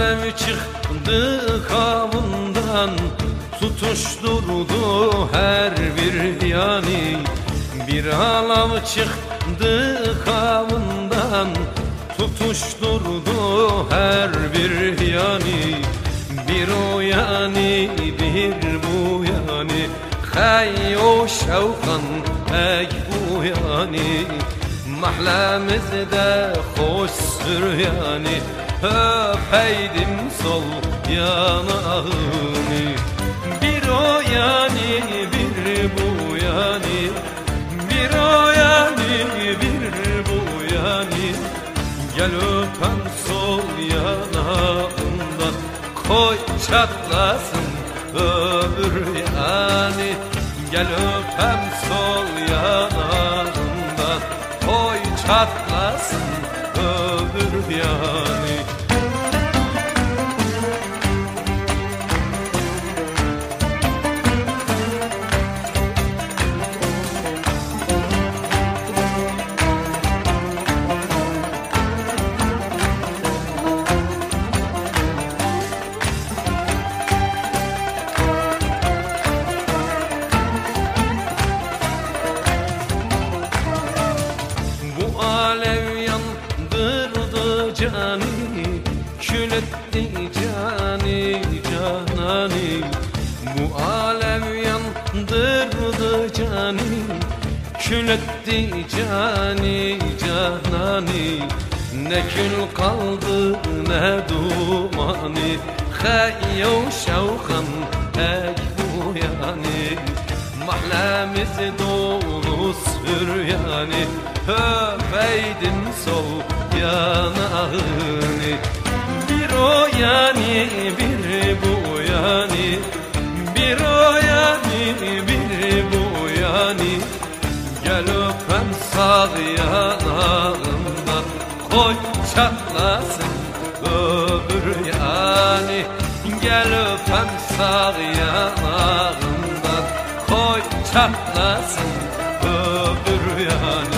alev çıktı kavundan, tutuşturdu her bir yani. Bir alev çıktı kavundan, tutuşturdu her bir yani. Bir o yani bir bu yani, hay o şevkan ey bu yani. Mahlemizde hoştur yani, öpeydim sol yanağını. Bir o yani bir bu yani, bir o yani bir bu yani. Gel öpem sol yanağından, koy çatlasın öbür yani. Gel öpem sol yanağından, koy çatlasın öbür yani. Alev yandırdı cani, kül etti cani canani. Bu alev yandırdı cani, kül etti cani canani. Ne kül kaldı ne dumani, hayyo şevkan ey bu yani. Mahlemiz dolu süryani, öpeydim sol yanağını. Bir o yani bir bu yani, bir o yani bir bu yani. Gel öpem sağ yanağımdan, koy çatlasın öbür yani. Gel öpem sağ yanağımdan, koy çatlasın öbür yani.